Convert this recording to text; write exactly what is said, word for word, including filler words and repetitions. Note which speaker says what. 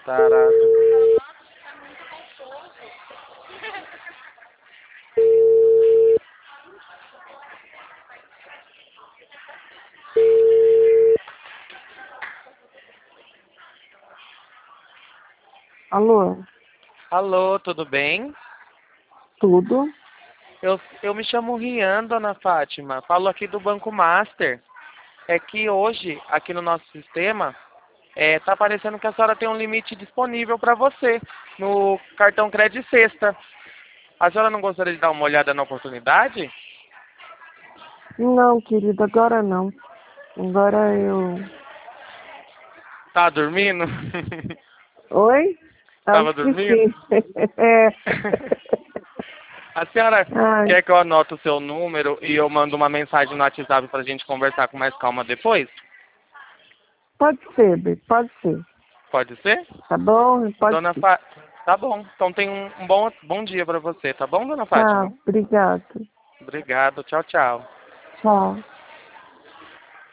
Speaker 1: Tarado.
Speaker 2: Alô?
Speaker 1: Alô, tudo bem?
Speaker 2: Tudo?
Speaker 1: Eu, eu me chamo Rian, dona Fátima. Falo aqui do Banco Master. É que hoje, aqui no nosso sistema, é, tá aparecendo que a senhora tem um limite disponível para você no cartão Crédito Sexta. A senhora não gostaria de dar uma olhada na oportunidade?
Speaker 2: Não, querido, agora não. Agora eu...
Speaker 1: Tá dormindo?
Speaker 2: Oi?
Speaker 1: Tava
Speaker 2: Acho que
Speaker 1: dormindo?
Speaker 2: sim. É.
Speaker 1: A senhora
Speaker 2: Ai,
Speaker 1: quer que eu anote o seu número e eu mando uma mensagem no WhatsApp pra gente conversar com mais calma depois?
Speaker 2: pode ser, Bê, pode ser.
Speaker 1: Pode ser?
Speaker 2: Tá bom? Pode
Speaker 1: Dona
Speaker 2: ser.
Speaker 1: Fá... Tá bom. Então tem um, um bom, bom dia pra você, tá bom, dona Fátima?
Speaker 2: Tchau, obrigado.
Speaker 1: Obrigado. Tchau, tchau.
Speaker 2: Tchau.